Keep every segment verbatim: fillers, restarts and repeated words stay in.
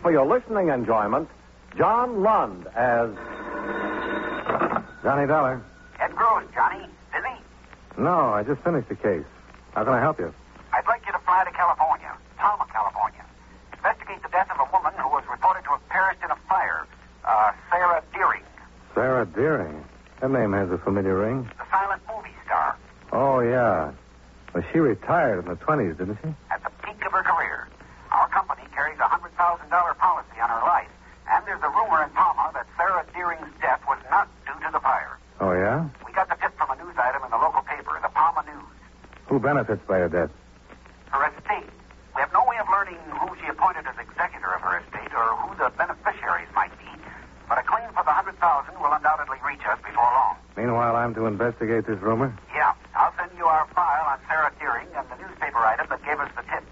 for your listening enjoyment, John Lund as Johnny Dollar. Ed Gross, Johnny. Busy? No, I just finished the case. How can I help you? I'd like you to fly to California, Palma, California. Investigate the death of a woman who was reported to have perished in a fire. Uh, Sarah Deering. Sarah Deering? That name has a familiar ring. The silent movie star. Oh, yeah. Well, she retired in the twenties, didn't she? At the peak of her career. Our company carries a one hundred thousand dollars policy on her life. And there's a rumor in Palma that Sarah Deering's death was not due to the fire. Oh, yeah? We got the tip from a news item in the local paper, the Palma News. Who benefits by her death? Her estate. We have no way of learning who she appointed as executor of her estate or who the beneficiaries might be. But a claim for the one hundred thousand dollars will undoubtedly reach us before long. Meanwhile, I'm to investigate this rumor? Yeah. I'll send you our file on Sarah Deering and the newspaper item that gave us the tip.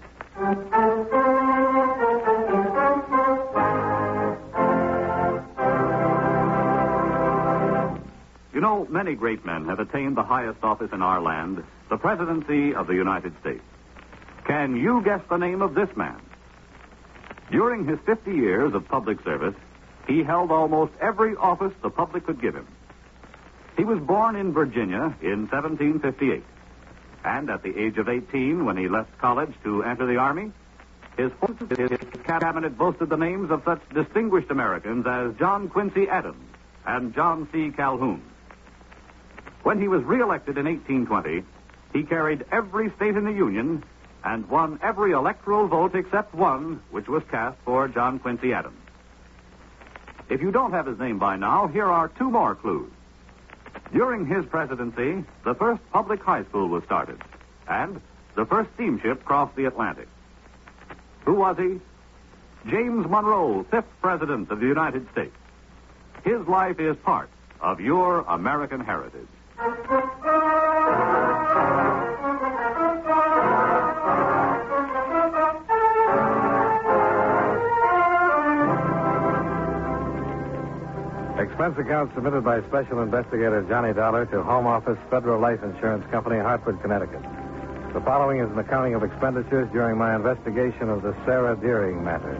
You know, many great men have attained the highest office in our land, the presidency of the United States. Can you guess the name of this man? During his fifty years of public service, he held almost every office the public could give him. He was born in Virginia in seventeen fifty-eight. And at the age of eighteen, when he left college to enter the Army, his, his cabinet boasted the names of such distinguished Americans as John Quincy Adams and John C. Calhoun. When he was reelected in eighteen twenty, he carried every state in the Union and won every electoral vote except one, which was cast for John Quincy Adams. If you don't have his name by now, here are two more clues. During his presidency, the first public high school was started, and the first steamship crossed the Atlantic. Who was he? James Monroe, fifth President of the United States. His life is part of your American heritage. Expense account submitted by Special Investigator Johnny Dollar to Home Office Federal Life Insurance Company, Hartford, Connecticut. The following is an accounting of expenditures during my investigation of the Sarah Deering matter.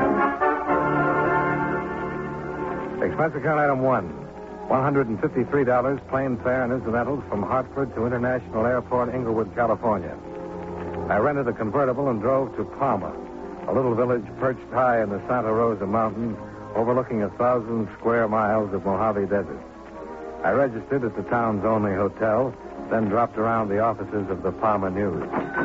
Expense account item one, one hundred fifty-three dollars plane fare and incidentals from Hartford to International Airport, Inglewood, California. I rented a convertible and drove to Palma, a little village perched high in the Santa Rosa Mountains, overlooking a thousand square miles of Mojave Desert. I registered at the town's only hotel, then dropped around the offices of the Palma News.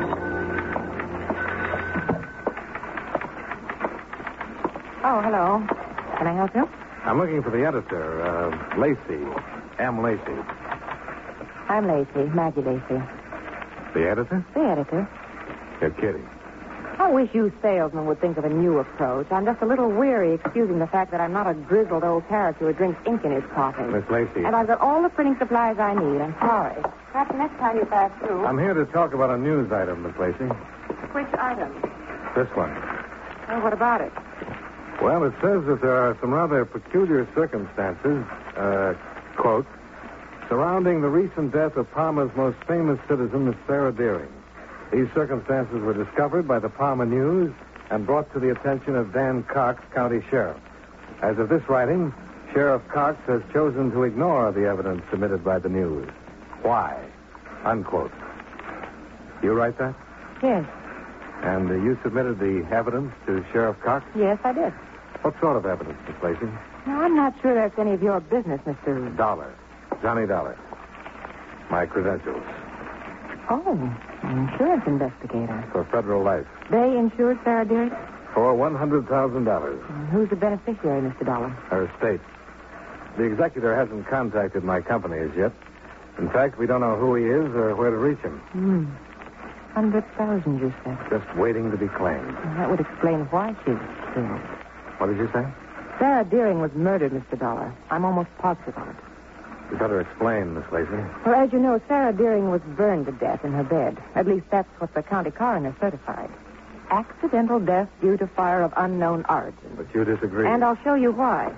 Oh, hello. Can I help you? I'm looking for the editor, uh, Lacey, M. Lacey. I'm Lacey, Maggie Lacey. The editor? The editor. You're kidding. I wish you salesmen would think of a new approach. I'm just a little weary excusing the fact that I'm not a grizzled old character who drinks ink in his coffee. Miss Lacey. And I've got all the printing supplies I need. I'm sorry. Perhaps next time you pass through. I'm here to talk about a news item, Miss Lacey. Which item? This one. Well, what about it? Well, it says that there are some rather peculiar circumstances, uh, quote, surrounding the recent death of Palma's most famous citizen, Miss Sarah Deering. These circumstances were discovered by the Palma News and brought to the attention of Dan Cox, County Sheriff. As of this writing, Sheriff Cox has chosen to ignore the evidence submitted by the news. Why? Unquote. You write that? Yes. And uh, you submitted the evidence to Sheriff Cox? Yes, I did. What sort of evidence, Miss Lacey? Now, I'm not sure that's any of your business, Mister Dollar. Johnny Dollar. My credentials. Oh, an insurance investigator. For Federal Life. They insured Sarah Deering? For one hundred thousand dollars. And who's the beneficiary, Mister Dollar? Her estate. The executor hasn't contacted my company as yet. In fact, we don't know who he is or where to reach him. Hmm. Hundred thousand, you said. Just waiting to be claimed. Well, that would explain why she was killed. What did you say? Sarah Deering was murdered, Mister Dollar. I'm almost positive of it. You better explain, Miss Lacey. Well, as you know, Sarah Deering was burned to death in her bed. At least that's what the county coroner certified. Accidental death due to fire of unknown origin. But you disagree. And I'll show you why.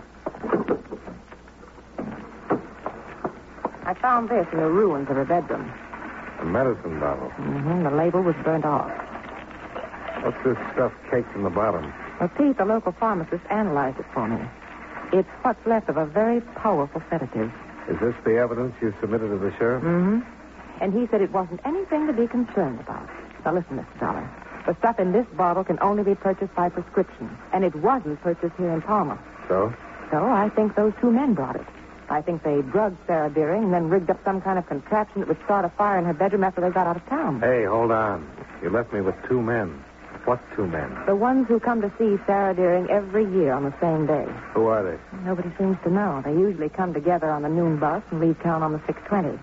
I found this in the ruins of her bedroom. A medicine bottle. Mm-hmm. The label was burnt off. What's this stuff caked in the bottom? Well, Pete, the local pharmacist, analyzed it for me. It's what's left of a very powerful sedative. Is this the evidence you submitted to the sheriff? Mm-hmm. And he said it wasn't anything to be concerned about. Now, listen, Mister Dollar. The stuff in this bottle can only be purchased by prescription, and it wasn't purchased here in Palma. So? So I think those two men brought it. I think they drugged Sarah Deering and then rigged up some kind of contraption that would start a fire in her bedroom after they got out of town. Hey, hold on. You left me with two men. What two men? The ones who come to see Sarah Deering every year on the same day. Who are they? Nobody seems to know. They usually come together on the noon bus and leave town on the six twenty.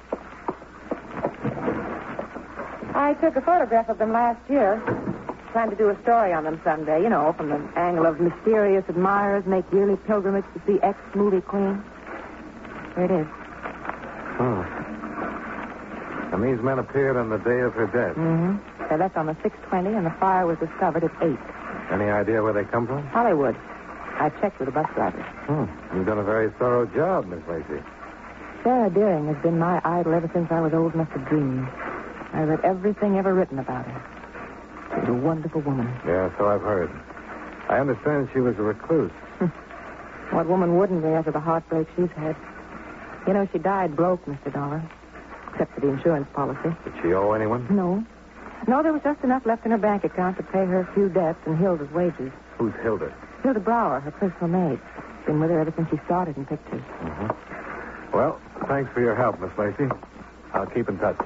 I took a photograph of them last year. Trying to do a story on them someday, you know, from the angle of mysterious admirers make yearly pilgrimage to see ex-movie queen. Here it is. Hmm. And these men appeared on the day of her death. Mm-hmm. They left on the six twenty, and the fire was discovered at eight. Any idea where they come from? Hollywood. I checked with the bus drivers. Hmm. You've done a very thorough job, Miss Lacey. Sarah Deering has been my idol ever since I was old enough to dream. I read everything ever written about her. She was a wonderful woman. Yeah, so I've heard. I understand she was a recluse. What woman wouldn't be after the heartbreak she's had? You know, she died broke, Mister Dollar. Except for the insurance policy. Did she owe anyone? No. No, there was just enough left in her bank account to pay her few debts and Hilda's wages. Who's Hilda? Hilda Brower, her personal maid. Been with her ever since she started in pictures. Mm-hmm. Well, thanks for your help, Miss Lacey. I'll keep in touch.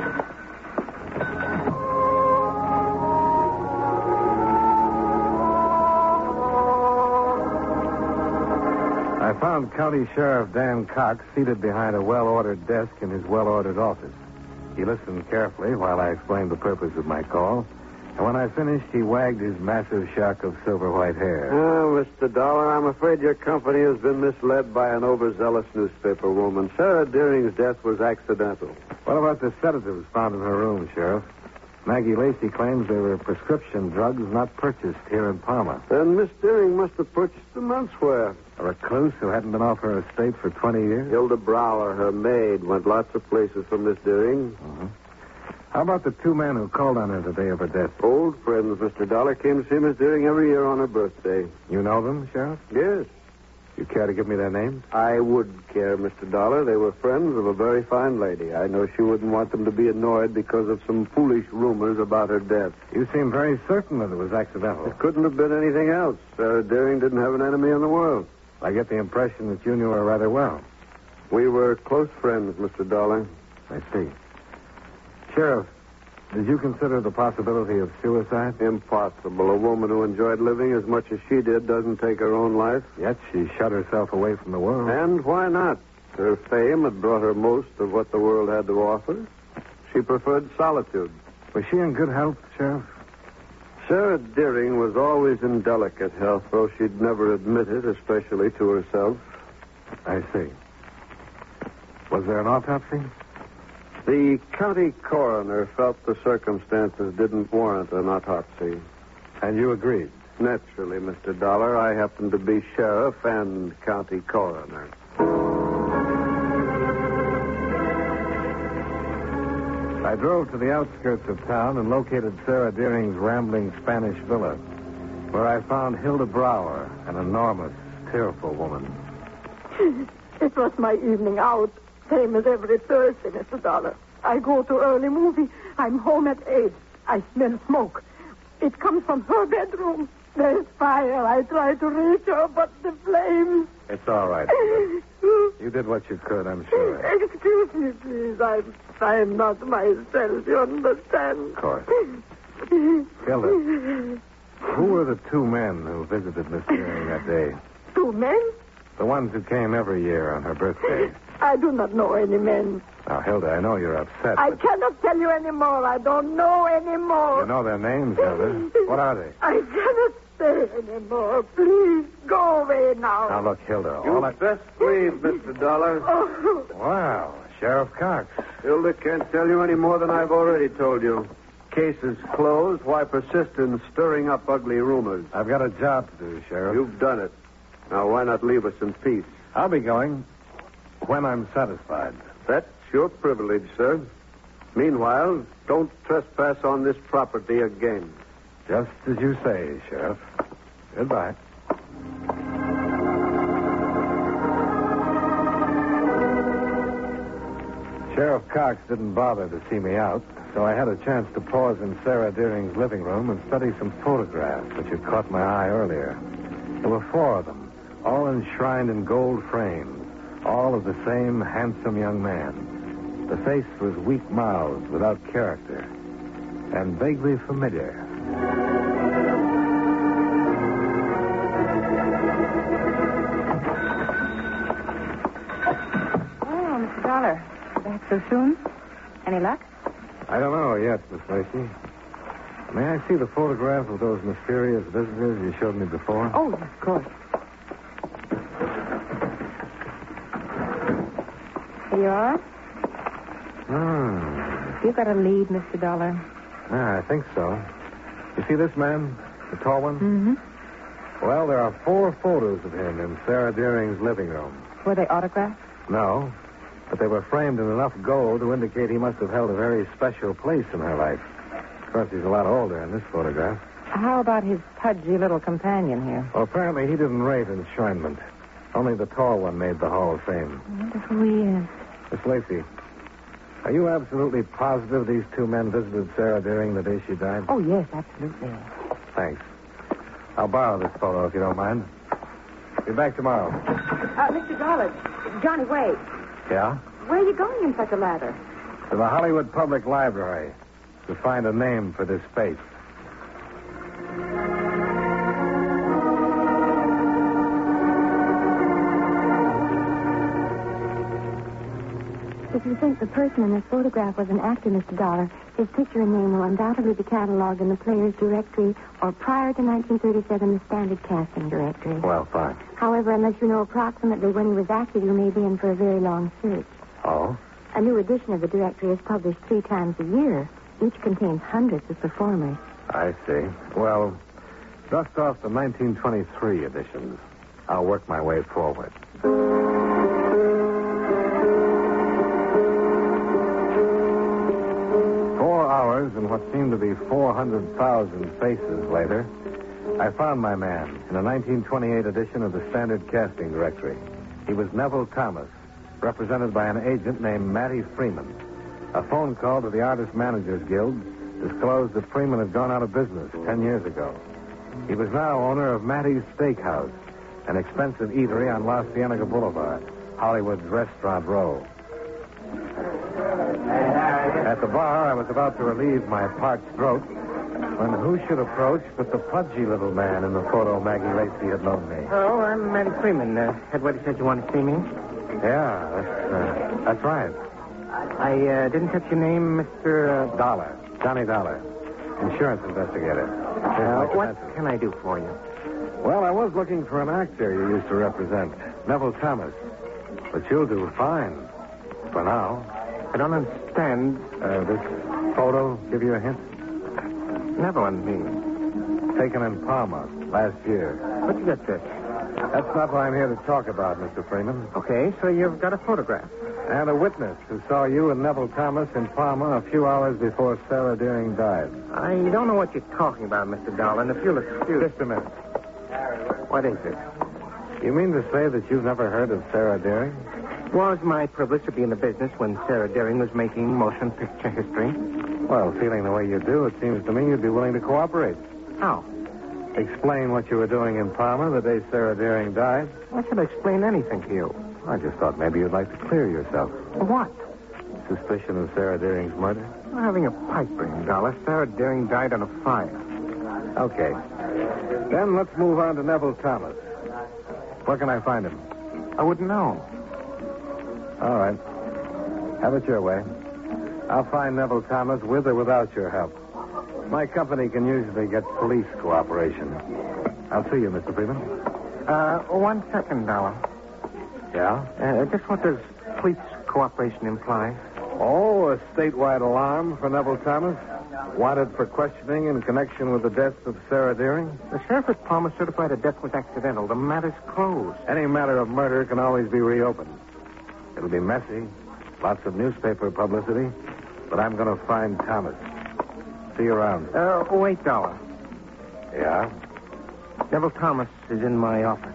I found County Sheriff Dan Cox seated behind a well-ordered desk in his well-ordered office. He listened carefully while I explained the purpose of my call, and when I finished, he wagged his massive shock of silver-white hair. Oh, Mister Dollar, I'm afraid your company has been misled by an overzealous newspaper woman. Sarah Deering's death was accidental. What about the sedatives found in her room, Sheriff? Maggie Lacey claims they were prescription drugs not purchased here in Palma. Then Miss Deering must have purchased them elsewhere. A recluse who hadn't been off her estate for twenty years? Hilda Brower, her maid, went lots of places for Miss Deering. Mm-hmm. How about the two men who called on her the day of her death? Old friends, Mister Dollar, came to see Miss Deering every year on her birthday. You know them, Sheriff? Yes. You care to give me their names? I would care, Mister Dollar. They were friends of a very fine lady. I know she wouldn't want them to be annoyed because of some foolish rumors about her death. You seem very certain that it was accidental. It couldn't have been anything else. Sarah Deering didn't have an enemy in the world. I get the impression that you knew her rather well. We were close friends, Mister Dollar. I see. Sheriff, did you consider the possibility of suicide? Impossible. A woman who enjoyed living as much as she did doesn't take her own life. Yet she shut herself away from the world. And why not? Her fame had brought her most of what the world had to offer. She preferred solitude. Was she in good health, Sheriff? Sarah Deering was always in delicate health, though she'd never admit it, especially to herself. I see. Was there an autopsy? The county coroner felt the circumstances didn't warrant an autopsy. And you agreed? Naturally, Mister Dollar. I happen to be sheriff and county coroner. I drove to the outskirts of town and located Sarah Deering's rambling Spanish villa, where I found Hilda Brower, an enormous, tearful woman. It was my evening out, same as every Thursday, Mister Dollar. I go to early movie. I'm home at eight. I smell smoke. It comes from her bedroom. There's fire. I try to reach her, but the flames... It's all right. You did what you could, I'm sure. Excuse me, please. I'm, I'm not myself, you understand? Of course. Hilda, who were the two men who visited Miss Deering that day? Two men? The ones who came every year on her birthday. I do not know any men. Now, Hilda, I know you're upset. I but... cannot tell you any more. I don't know any more. You know their names, Hilda. What are they? I cannot say any more. Please, go away now. Now, look, Hilda, You all I... best leave, Mister Dollar. Oh. Wow, Sheriff Cox. Hilda can't tell you any more than I've already told you. Case is closed. Why persist in stirring up ugly rumors? I've got a job to do, Sheriff. You've done it. Now, why not leave us in peace? I'll be going when I'm satisfied. That's your privilege, sir. Meanwhile, don't trespass on this property again. Just as you say, Sheriff. Goodbye. Sheriff Cox didn't bother to see me out, so I had a chance to pause in Sarah Deering's living room and study some photographs which had caught my eye earlier. There were four of them, all enshrined in gold frames, all of the same handsome young man. The face was weak-mouthed, without character, and vaguely familiar. Oh, Mister Dollar. Back so soon? Any luck? I don't know yet, Miss Lacey. May I see the photograph of those mysterious visitors you showed me before? Oh, of course. Here you are. Hmm. You got a lead, Mister Dollar. Ah, I think so. You see this man? The tall one? Mm-hmm. Well, there are four photos of him in Sarah Deering's living room. Were they autographed? No, but they were framed in enough gold to indicate he must have held a very special place in her life. Of course, he's a lot older in this photograph. How about his pudgy little companion here? Well, apparently he didn't rate enshrinement. Only the tall one made the Hall of Fame. I wonder who he is. Miss Lacey, are you absolutely positive these two men visited Sarah Deering the day she died? Oh, yes, absolutely. Thanks. I'll borrow this photo if you don't mind. Be back tomorrow. Uh, Mister Dollar, Johnny, wait. Yeah? Where are you going in such a ladder? To the Hollywood Public Library to find a name for this face. If you think the person in this photograph was an actor, Mister Dollar, his picture and name will undoubtedly be cataloged in the players' directory or prior to nineteen thirty-seven, the standard casting directory. Well, fine. However, unless you know approximately when he was active, you may be in for a very long search. Oh? A new edition of the directory is published three times a year. Each contains hundreds of performers. I see. Well, dust off the nineteen twenty-three editions. I'll work my way forward. Four hours and what seemed to be four hundred thousand faces later, I found my man in a nineteen twenty-eight edition of the Standard Casting Directory. He was Neville Thomas, represented by an agent named Matty Freeman. A phone call to the Artist Managers Guild disclosed that Freeman had gone out of business ten years ago. He was now owner of Matty's Steakhouse, an expensive eatery on La Cienega Boulevard, Hollywood's Restaurant Row. At the bar, I was about to relieve my parched throat when who should approach but the pudgy little man in the photo Maggie Lacey had loaned me. Oh, I'm Matty Freeman. Uh, Headwater said you want to see me. Yeah, that's, uh, that's right. I uh, didn't catch your name, Mister Uh... Dollar. Johnny Dollar. Insurance investigator. Uh, what can I do for you? Well, I was looking for an actor you used to represent, Neville Thomas. But you'll do fine. For now. I don't understand. Uh, this photo give you a hint? Never one mean. Taken in Palma last year. What'd you get this? That's not what I'm here to talk about, Mister Freeman. Okay, so you've got a photograph. And a witness who saw you and Neville Thomas in Palma a few hours before Sarah Deering died. I don't know what you're talking about, Mister Dollar, and if you'll excuse... Just a minute. What is it? You mean to say that you've never heard of Sarah Deering? It was my privilege to be in the business when Sarah Deering was making motion picture history. Well, feeling the way you do, it seems to me you'd be willing to cooperate. How? Explain what you were doing in Palma the day Sarah Deering died. I should explain anything to you. I just thought maybe you'd like to clear yourself. What? Suspicion of Sarah Deering's murder? I'm having a pipe dream, Dollar. Sarah Deering died on a fire. Okay. Then let's move on to Neville Thomas. Where can I find him? I wouldn't know. All right. Have it your way. I'll find Neville Thomas with or without your help. My company can usually get police cooperation. I'll see you, Mister Freeman. Uh, one second, Dollar. Yeah? Uh, just what does police cooperation imply? Oh, a statewide alarm for Neville Thomas? Wanted for questioning in connection with the death of Sarah Deering? The sheriff at Palmer certified a death was accidental. The matter's closed. Any matter of murder can always be reopened. It'll be messy, lots of newspaper publicity, but I'm going to find Thomas. See you around. Uh, wait, Dollar. Yeah? Neville Thomas is in my office.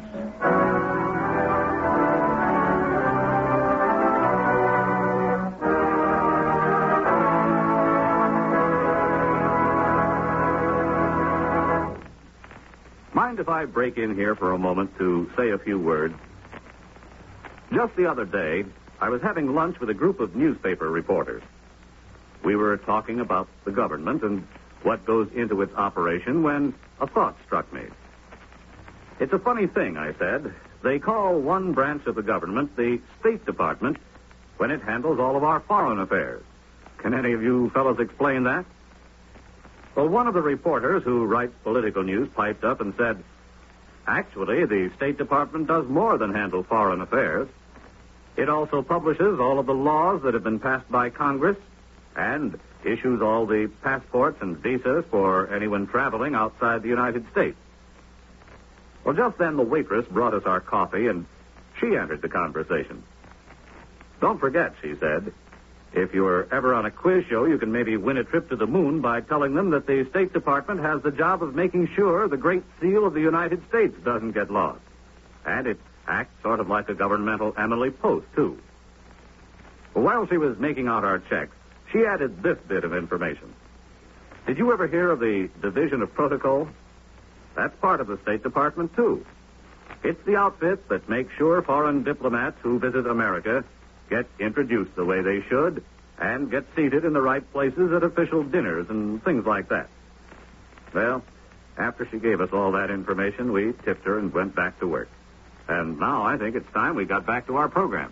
Mind if I break in here for a moment to say a few words? Just the other day, I was having lunch with a group of newspaper reporters. We were talking about the government and what goes into its operation when a thought struck me. It's a funny thing, I said. They call one branch of the government the State Department when it handles all of our foreign affairs. Can any of you fellows explain that? Well, one of the reporters who writes political news piped up and said, actually, the State Department does more than handle foreign affairs. It also publishes all of the laws that have been passed by Congress and issues all the passports and visas for anyone traveling outside the United States. Well, just then the waitress brought us our coffee, and she entered the conversation. Don't forget, she said, if you're ever on a quiz show, you can maybe win a trip to the moon by telling them that the State Department has the job of making sure the Great Seal of the United States doesn't get lost. And it acts sort of like a governmental Emily Post, too. Well, while she was making out our checks, she added this bit of information. Did you ever hear of the Division of Protocol? That's part of the State Department, too. It's the outfit that makes sure foreign diplomats who visit America get introduced the way they should and get seated in the right places at official dinners and things like that. Well, after she gave us all that information, we tipped her and went back to work. And now I think it's time we got back to our program.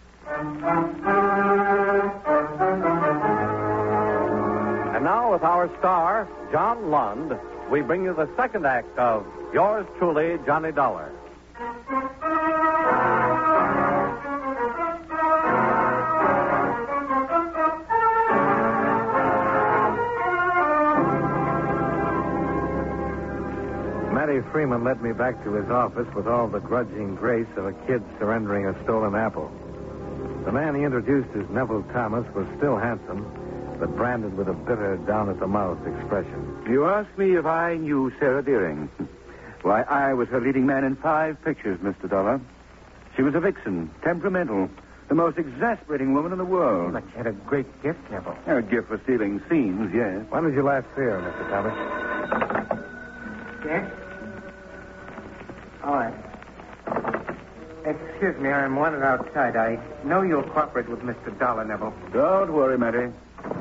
And now with our star, John Lund, we bring you the second act of Yours Truly, Johnny Dollar. Matty Freeman led me back to his office with all the grudging grace of a kid surrendering a stolen apple. The man he introduced as Neville Thomas was still handsome, but branded with a bitter, down-at-the-mouth expression. You asked me if I knew Sarah Deering. Why, I was her leading man in five pictures, Mister Dollar. She was a vixen, temperamental, the most exasperating woman in the world. But she had a great gift, Neville. A gift for stealing scenes, yes. When did you last see her, Mister Thomas? Yes? All right. Excuse me, I'm wanted outside. I know you'll cooperate with Mister Dollar, Neville. Don't worry, Matty.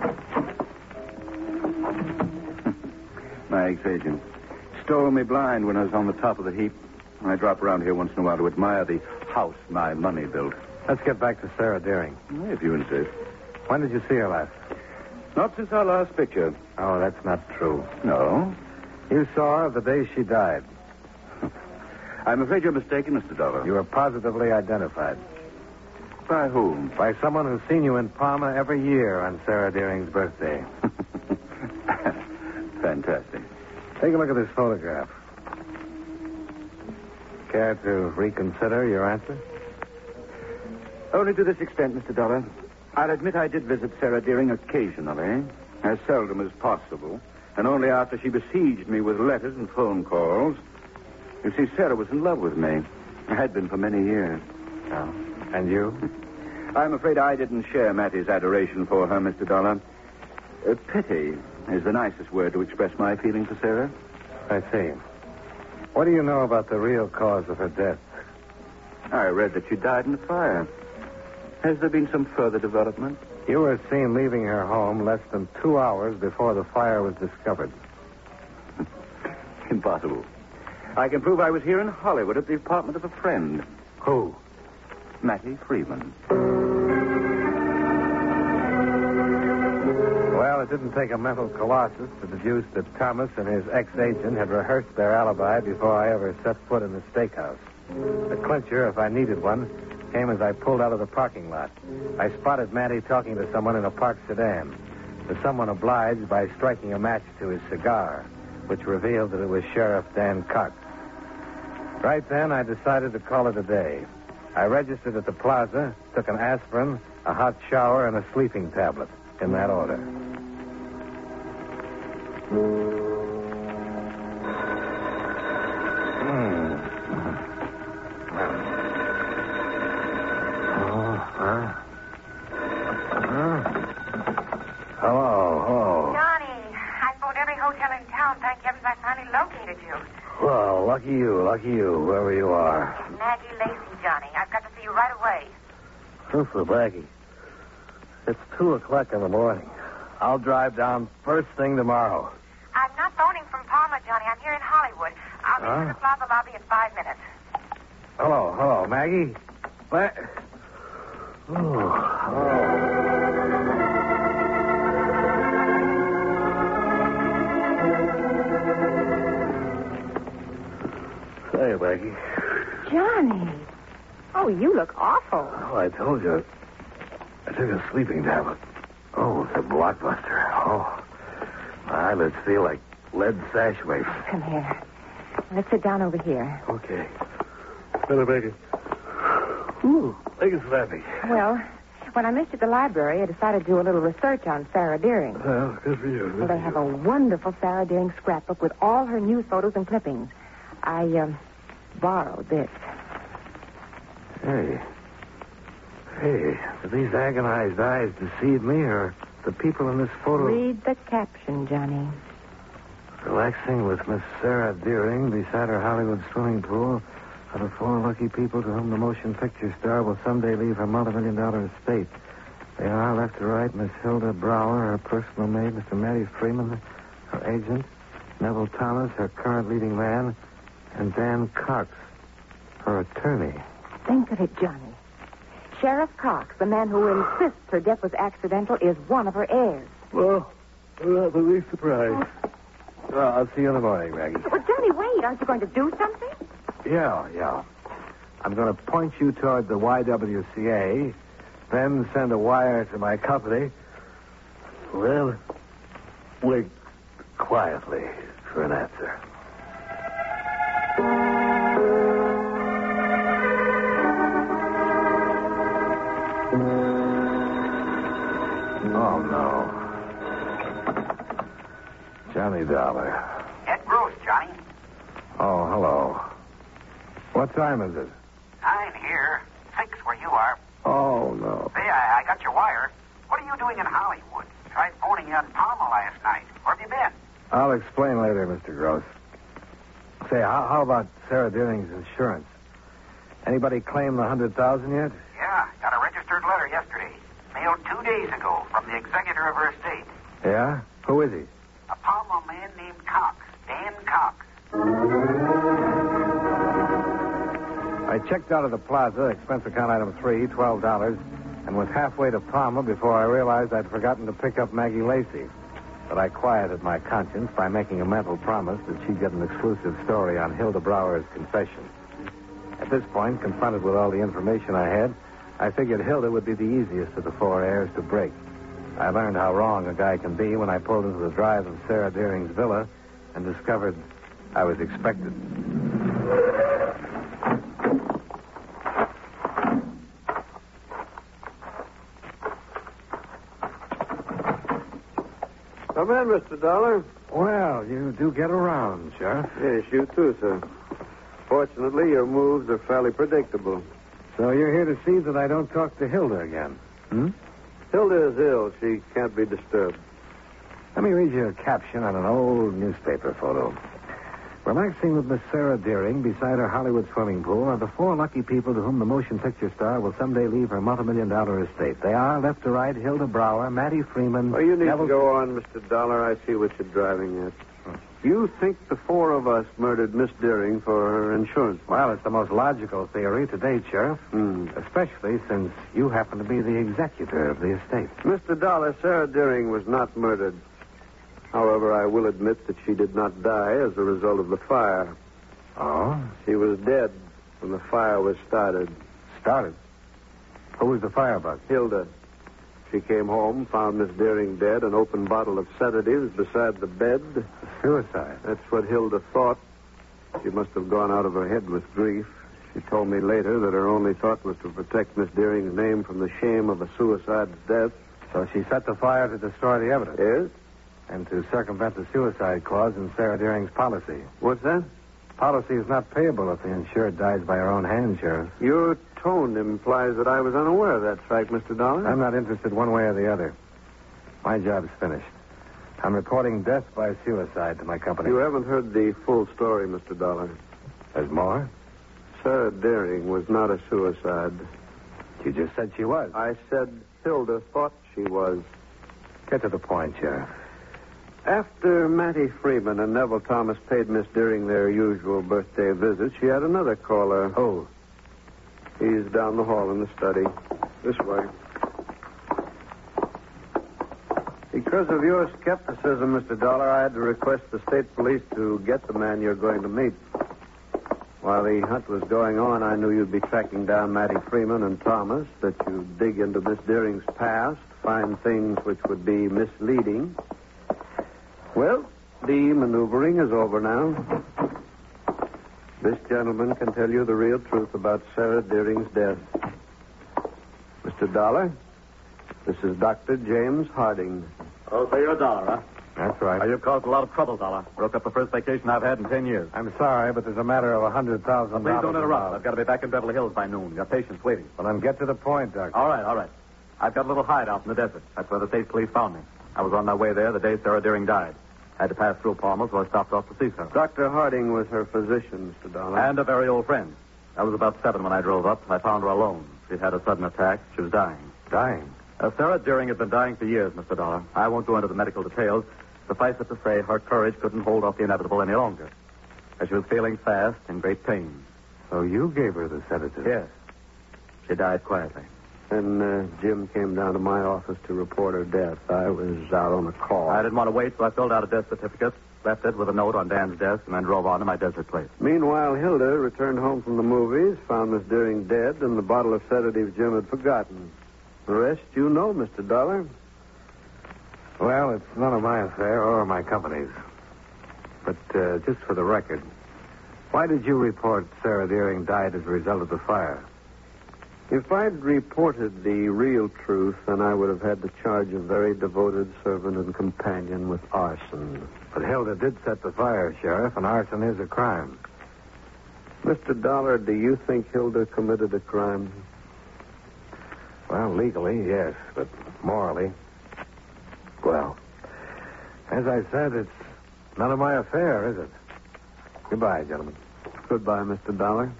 My ex-agent stole me blind when I was on the top of the heap. I drop around here once in a while to admire the house my money built. Let's get back to Sarah Deering. If you insist. When did you see her last? Not since our last picture. Oh, that's not true. No? You saw her the day she died. I'm afraid you're mistaken, Mister Dollar. You were positively identified. By whom? By someone who's seen you in Palma every year on Sarah Deering's birthday. Fantastic. Take a look at this photograph. Care to reconsider your answer? Only to this extent, Mister Dollar. I'll admit I did visit Sarah Deering occasionally, as seldom as possible, and only after she besieged me with letters and phone calls. You see, Sarah was in love with me. I had been for many years. Oh. And you? I'm afraid I didn't share Matty's adoration for her, Mister Dollar. Uh, pity is the nicest word to express my feeling for Sarah. I see. What do you know about the real cause of her death? I read that she died in a fire. Has there been some further development? You were seen leaving her home less than two hours before the fire was discovered. Impossible. I can prove I was here in Hollywood at the apartment of a friend. Who? Matty Freeman. Well, it didn't take a mental colossus to deduce that Thomas and his ex-agent had rehearsed their alibi before I ever set foot in the steakhouse. The clincher, if I needed one, came as I pulled out of the parking lot. I spotted Matty talking to someone in a parked sedan. The someone obliged by striking a match to his cigar, which revealed that it was Sheriff Dan Cox. Right then, I decided to call it a day. I registered at the plaza, took an aspirin, a hot shower, and a sleeping tablet, in that order. needed you. Well, lucky you, lucky you, wherever you are. Maggie Lacey, Johnny. I've got to see you right away. Proof of Maggie. It's two o'clock in the morning. I'll drive down first thing tomorrow. I'm not phoning from Palma, Johnny. I'm here in Hollywood. I'll be Huh? in the Plaza lobby in five minutes. Hello, hello, Maggie. What? Oh, oh. Say, Maggie. Johnny. Oh, you look awful. Oh, I told you. I took a sleeping tablet. Oh, it's a blockbuster. Oh, my eyelids feel like lead sash weights. Come here. Let's sit down over here. Okay. Better make it. Ooh, make it slappy. Well, when I missed you at the library, I decided to do a little research on Sarah Deering. Well, good for you. Good Well, they for have you. a wonderful Sarah Deering scrapbook with all her news photos and clippings. I, um, borrowed this. Hey. Hey, did these agonized eyes deceive me, or the people in this photo... Read the caption, Johnny. Relaxing with Miss Sarah Deering beside her Hollywood swimming pool are the four lucky people to whom the motion picture star will someday leave her multi-million dollar estate. They are, left to right, Miss Hilda Brower, her personal maid, Mister Matty Freeman, her agent, Neville Thomas, her current leading man, and Dan Cox, her attorney. Think of it, Johnny. Sheriff Cox, the man who insists her death was accidental, is one of her heirs. Well, I'm not the least surprised. Well, I'll see you in the morning, Maggie. Well, Johnny, wait. Aren't you going to do something? Yeah, yeah. I'm going to point you toward the Y W C A, then send a wire to my company. Well, wait quietly for an answer. Oh, no. Johnny Dollar. Ed Gross, Johnny. Oh, hello. What time is it? Nine here. Six where you are. Oh, no. Say, I, I got your wire. What are you doing in Hollywood? Tried phoning you on Palma last night. Where have you been? I'll explain later, Mister Gross. Say, how, how about Sarah Deering's insurance? Anybody claim the hundred thousand yet? Yeah, got a registered letter yesterday. Mailed two days ago from the executor of her estate. Yeah? Who is he? A Palma man named Cox. Dan Cox. I checked out of the plaza, expense account item three, twelve dollars, and was halfway to Palma before I realized I'd forgotten to pick up Maggie Lacey. But I quieted my conscience by making a mental promise that she'd get an exclusive story on Hilda Brower's confession. At this point, confronted with all the information I had, I figured Hilda would be the easiest of the four heirs to break. I learned how wrong a guy can be when I pulled into the drive of Sarah Deering's villa and discovered I was expected. Come in, Mister Dollar. Well, you do get around, Sheriff. Yes, you too, sir. Fortunately, your moves are fairly predictable. So you're here to see that I don't talk to Hilda again. Hmm? Hilda is ill. She can't be disturbed. Let me read you a caption on an old newspaper photo. Relaxing with Miss Sarah Deering beside her Hollywood swimming pool are the four lucky people to whom the motion picture star will someday leave her multi-million dollar estate. They are, left to right, Hilda Brower, Matty Freeman... Oh, you need Neville... to go on, Mister Dollar. I see what you're driving at. You think the four of us murdered Miss Deering for her insurance money? Well, it's the most logical theory to date, Sheriff. Hmm. Especially since you happen to be the executor of the estate. Mister Dollar, Sarah Deering was not murdered. However, I will admit that she did not die as a result of the fire. Oh? She was dead when the fire was started. Started? Who was the firebug? Hilda. She came home, found Miss Deering dead, an open bottle of sedatives beside the bed. Suicide. That's what Hilda thought. She must have gone out of her head with grief. She told me later that her only thought was to protect Miss Deering's name from the shame of a suicide's death. So she set the fire to destroy the evidence? Yes? And to circumvent the suicide clause in Sarah Deering's policy. What's that? Policy is not payable if the insured dies by her own hand, Sheriff. Your tone implies that I was unaware of that fact, Mister Dollar. I'm not interested one way or the other. My job's finished. I'm reporting death by suicide to my company. You haven't heard the full story, Mister Dollar. There's more? Sarah Deering was not a suicide. You just said she was. I said Hilda thought she was. Get to the point, Sheriff. After Mattie Freeman and Neville Thomas paid Miss Deering their usual birthday visit, she had another caller. Who? He's down the hall in the study. This way. Because of your skepticism, Mister Dollar, I had to request the state police to get the man you're going to meet. While the hunt was going on, I knew you'd be tracking down Mattie Freeman and Thomas, that you'd dig into Miss Deering's past, find things which would be misleading. Well, the maneuvering is over now. This gentleman can tell you the real truth about Sarah Deering's death. Mister Dollar, this is Doctor James Harding. Oh, so you're a Dollar, huh? That's right. Now, you've caused a lot of trouble, Dollar. Broke up the first vacation I've had in ten years. I'm sorry, but there's a matter of a hundred thousand dollars. Please don't interrupt. I've got to be back in Beverly Hills by noon. Your patient's waiting. Well, then get to the point, Doctor. All right, all right. I've got a little hideout in the desert. That's where the state police found me. I was on my way there the day Sarah Deering died. I had to pass through Palmer, so I stopped off to see her. Doctor Harding was her physician, Mister Dollar. And a very old friend. I was about seven when I drove up. I found her alone. She'd had a sudden attack. She was dying. Dying? Uh, Sarah Deering had been dying for years, Mister Dollar. I won't go into the medical details. Suffice it to say, her courage couldn't hold off the inevitable any longer. As she was feeling fast and great pain. So you gave her the sedative? Yes. She died quietly. And uh, Jim came down to my office to report her death. I was out on a call. I didn't want to wait, so I filled out a death certificate, left it with a note on Dan's desk, and then drove on to my desert place. Meanwhile, Hilda returned home from the movies, found Miss Deering dead, and the bottle of sedative Jim had forgotten. The rest you know, Mister Dollar. Well, it's none of my affair or my company's. But uh, just for the record, why did you report Sarah Deering died as a result of the fire? If I'd reported the real truth, then I would have had to charge a very devoted servant and companion with arson. But Hilda did set the fire, Sheriff, and arson is a crime. Mister Dollar, do you think Hilda committed a crime? Well, legally, yes, but morally, well, as I said, it's none of my affair, is it? Goodbye, gentlemen. Goodbye, Mister Dollar.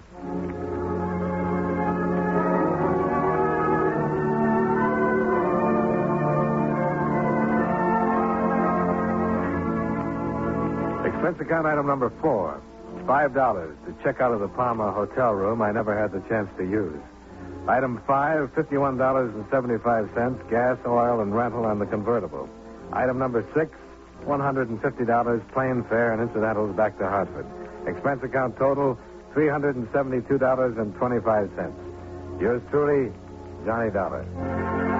Expense account item number four. Five dollars to check out of the Palma hotel room I never had the chance to use. Item five, fifty-one dollars and seventy-five cents, gas, oil, and rental on the convertible. Item number six, one hundred fifty dollars, plane fare and incidentals back to Hartford. Expense account total, three hundred seventy-two dollars and twenty-five cents. Yours truly, Johnny Dollar.